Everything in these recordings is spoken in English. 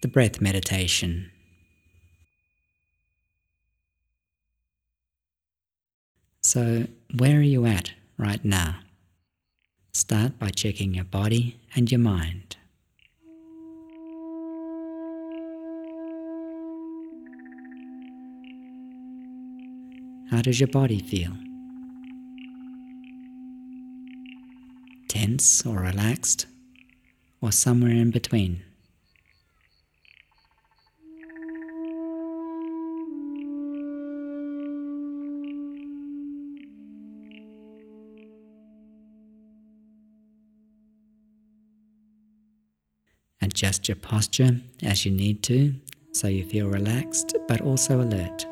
the breath meditation. So, where are you at right now? Start by checking your body and your mind. How does your body feel? Tense or relaxed, or somewhere in between? Adjust your posture as you need to, so you feel relaxed but also alert.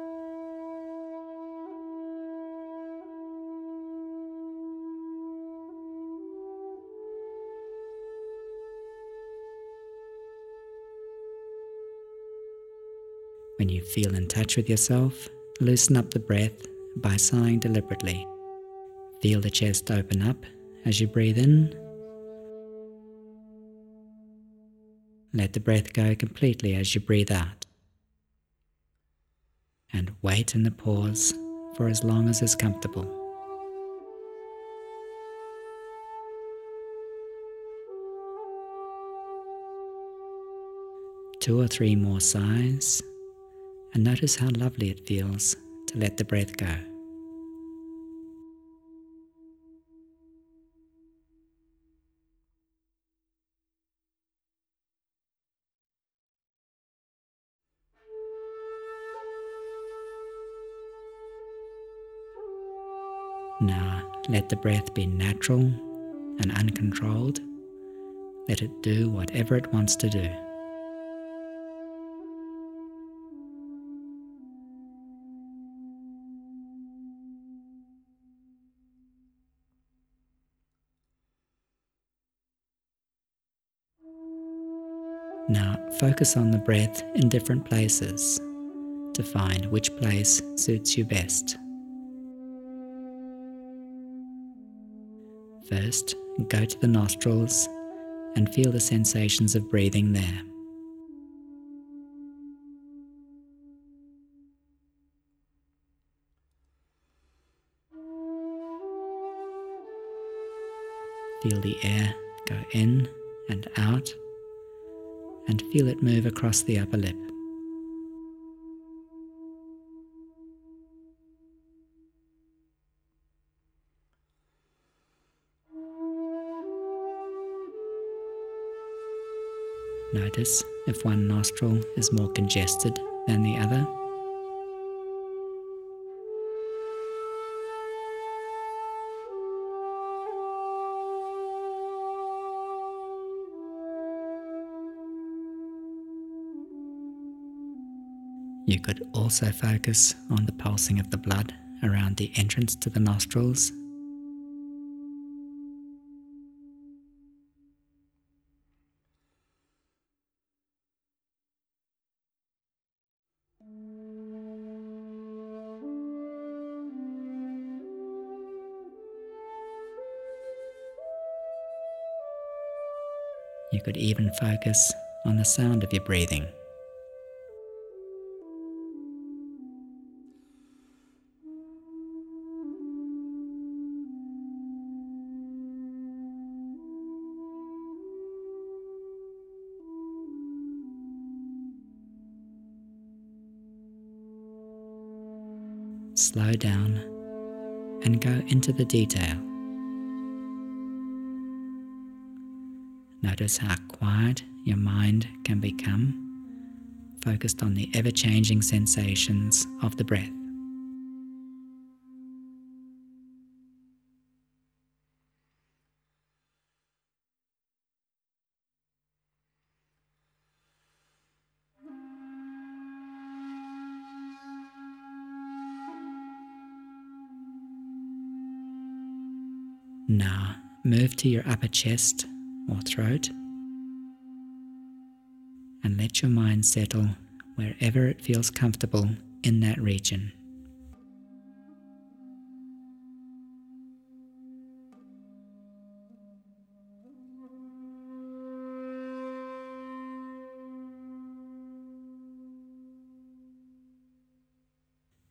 When you feel in touch with yourself, loosen up the breath by sighing deliberately. Feel the chest open up as you breathe in. Let the breath go completely as you breathe out. And wait in the pause for as long as is comfortable. Two or three more sighs, and notice how lovely it feels to let the breath go. Now let the breath be natural and uncontrolled. Let it do whatever it wants to do. Now focus on the breath in different places to find which place suits you best. First, go to the nostrils and feel the sensations of breathing there. Feel the air go in and out, and feel it move across the upper lip. Notice if one nostril is more congested than the other. You could also focus on the pulsing of the blood around the entrance to the nostrils. You could even focus on the sound of your breathing. Slow down and go into the detail. Notice how quiet your mind can become, focused on the ever-changing sensations of the breath. Now move to your upper chest or throat and let your mind settle wherever it feels comfortable in that region.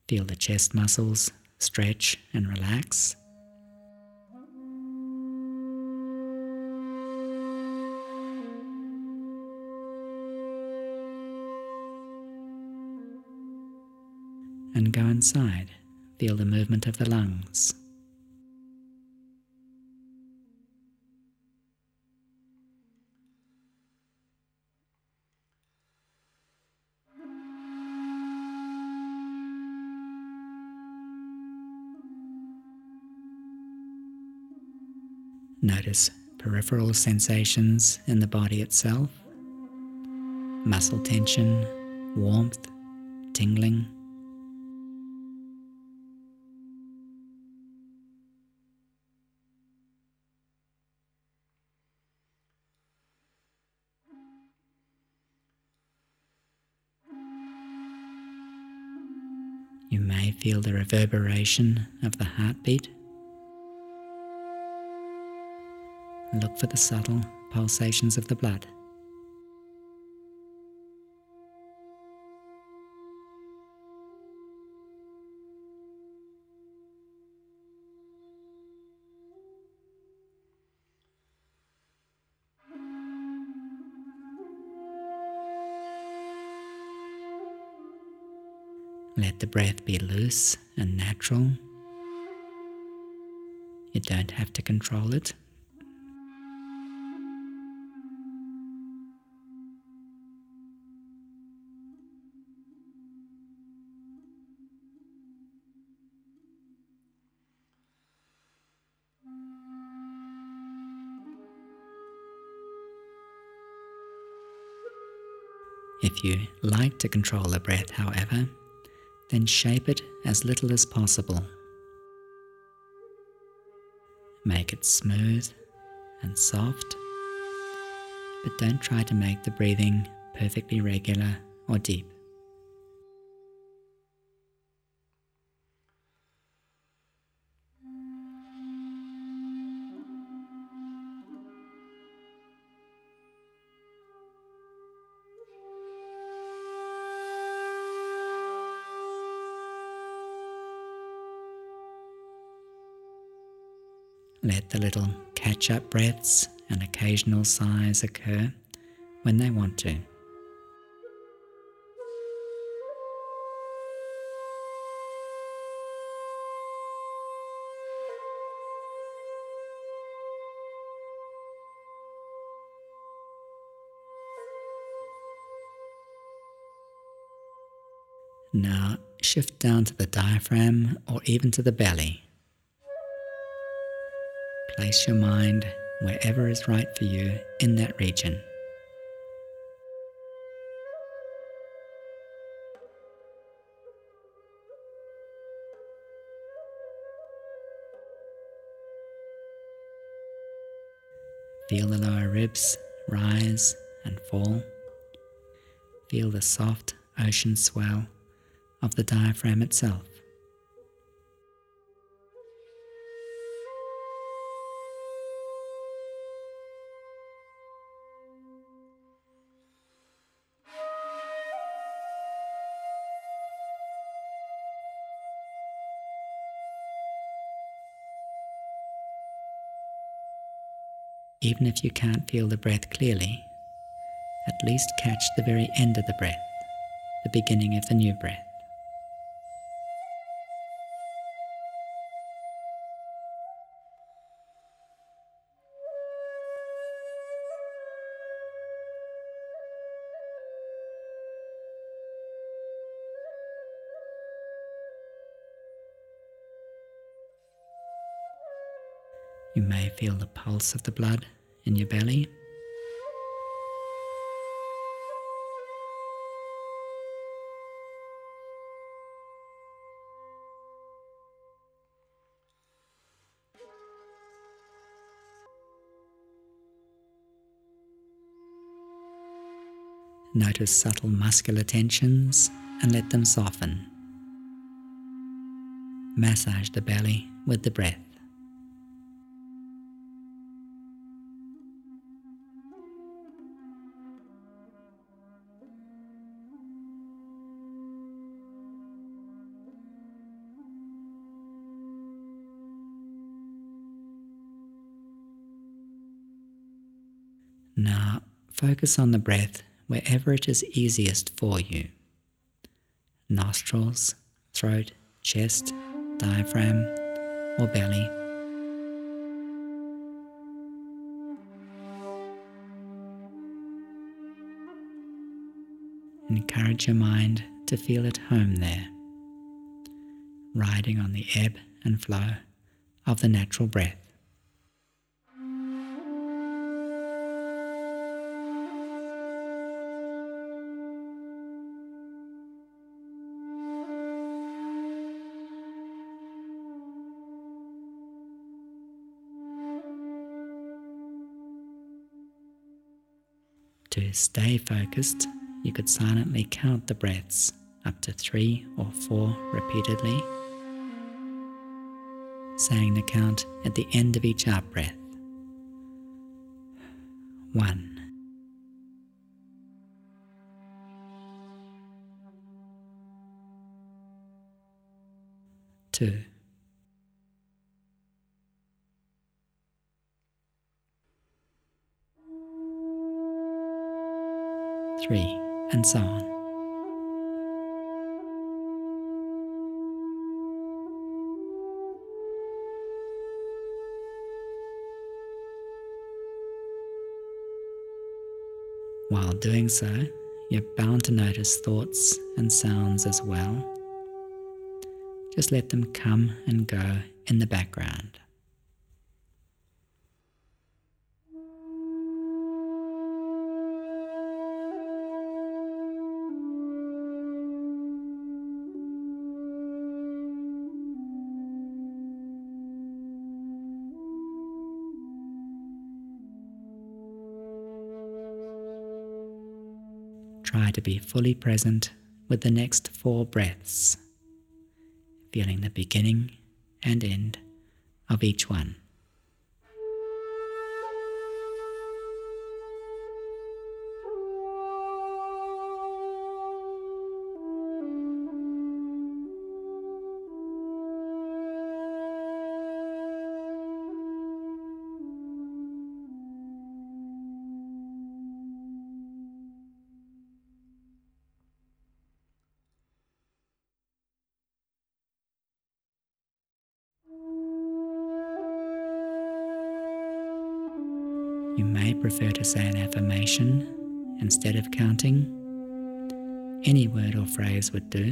Feel the chest muscles stretch and relax. And go inside. Feel the movement of the lungs. Notice peripheral sensations in the body itself, muscle tension, warmth, tingling. You may feel the reverberation of the heartbeat. Look for the subtle pulsations of the blood. Let the breath be loose and natural. You don't have to control it. If you like to control the breath, however, then shape it as little as possible. Make it smooth and soft, but don't try to make the breathing perfectly regular or deep. Let the little catch-up breaths and occasional sighs occur when they want to. Now shift down to the diaphragm or even to the belly. Place your mind wherever is right for you in that region. Feel the lower ribs rise and fall. Feel the soft ocean swell of the diaphragm itself. Even if you can't feel the breath clearly, at least catch the very end of the breath, the beginning of the new breath. You may feel the pulse of the blood in your belly. Notice subtle muscular tensions and let them soften. Massage the belly with the breath. Now focus on the breath wherever it is easiest for you. Nostrils, throat, chest, diaphragm, or belly. Encourage your mind to feel at home there, riding on the ebb and flow of the natural breath. To stay focused, you could silently count the breaths up to 3 or 4 repeatedly, saying the count at the end of each out-breath. 1, 2, 3, and so on. While doing so, you're bound to notice thoughts and sounds as well. Just let them come and go in the background. Try to be fully present with the next 4 breaths, feeling the beginning and end of each one. You may prefer to say an affirmation instead of counting. Any word or phrase would do.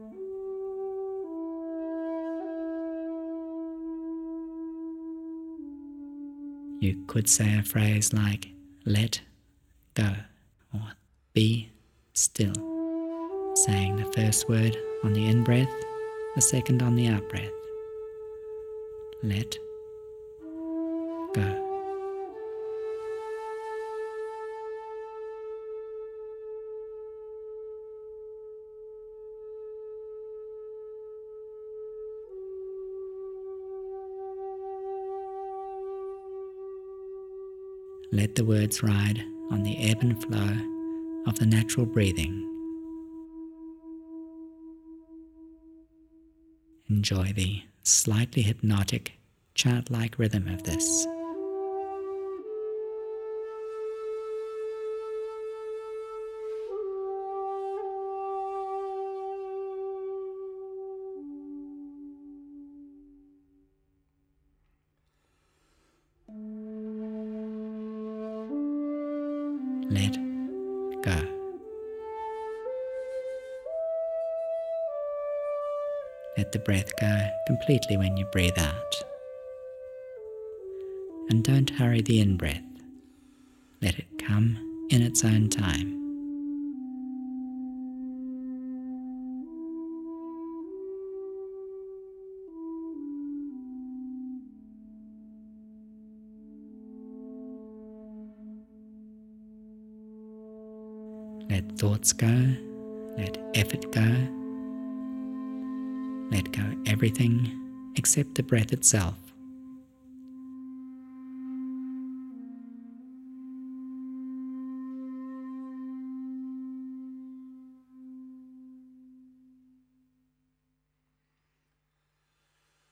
You could say a phrase like let go or be still, saying the first word on the in-breath, the second on the out-breath. Let go. Let the words ride on the ebb and flow of the natural breathing. Enjoy the slightly hypnotic, chant-like rhythm of this. Let go. Let the breath go completely when you breathe out. And don't hurry the in-breath. Let it come in its own time. Let thoughts go, let effort go, let go everything except the breath itself.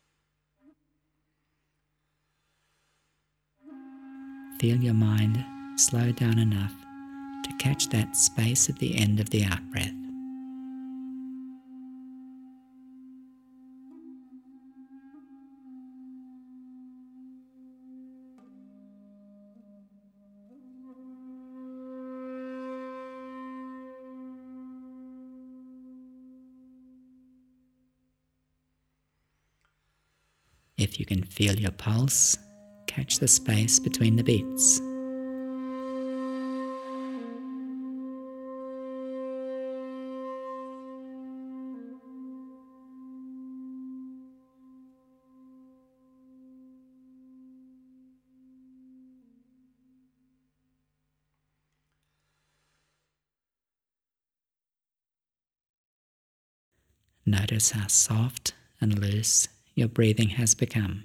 Feel your mind slow down enough to catch that space at the end of the out-breath. If you can feel your pulse, catch the space between the beats. Notice how soft and loose your breathing has become.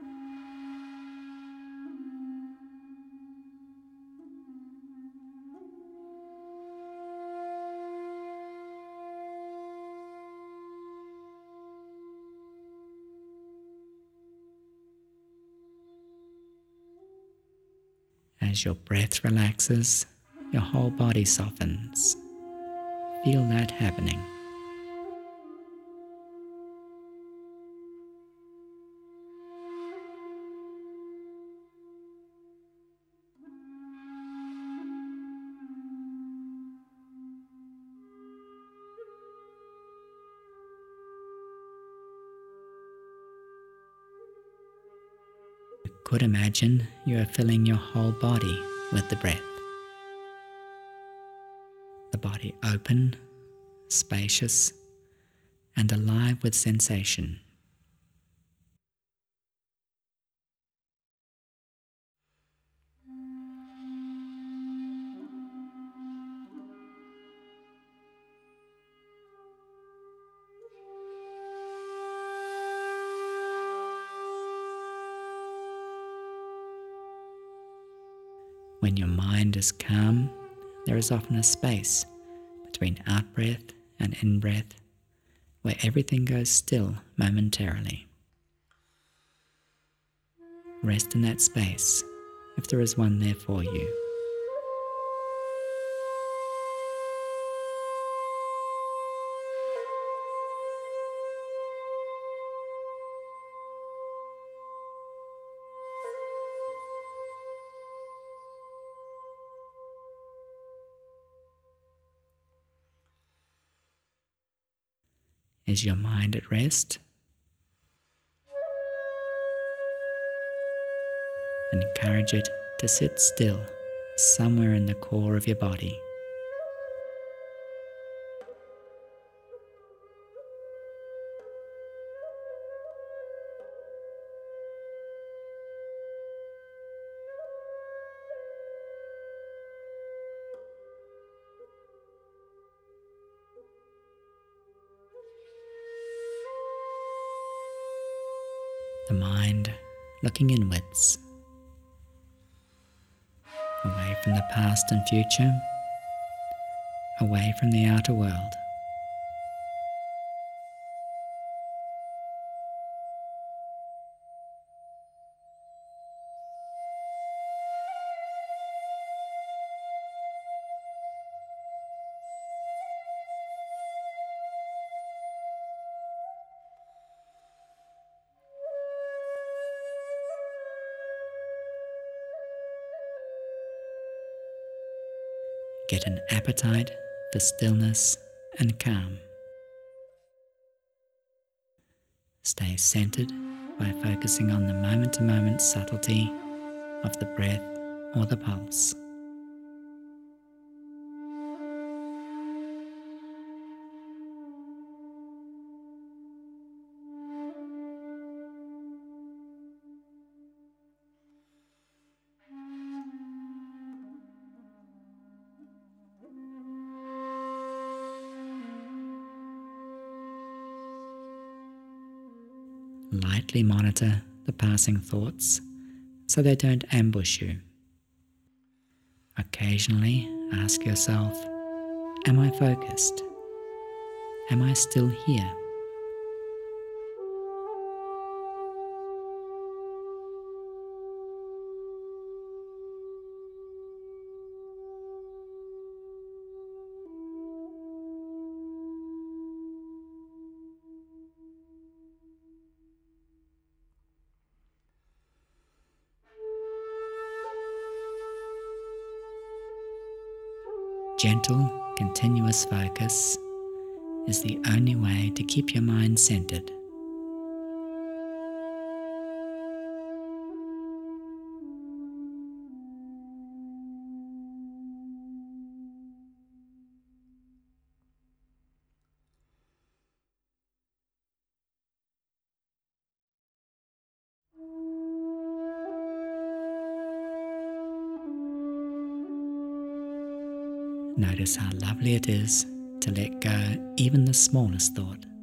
As your breath relaxes, your whole body softens. Feel that happening. You could imagine you are filling your whole body with the breath. The body open, spacious, and alive with sensation. When your mind is calm, there is often a space between out-breath and in-breath where everything goes still momentarily. Rest in that space if there is one there for you. Is your mind at rest? Encourage it to sit still somewhere in the core of your body. The mind looking inwards, away from the past and future, away from the outer world. Get an appetite for stillness and calm. Stay centered by focusing on the moment-to-moment subtlety of the breath or the pulse. Lightly monitor the passing thoughts so they don't ambush you. Occasionally ask yourself, am I focused? Am I still here? gentle, continuous focus is the only way to keep your mind centered. Notice how lovely it is to let go even the smallest thought.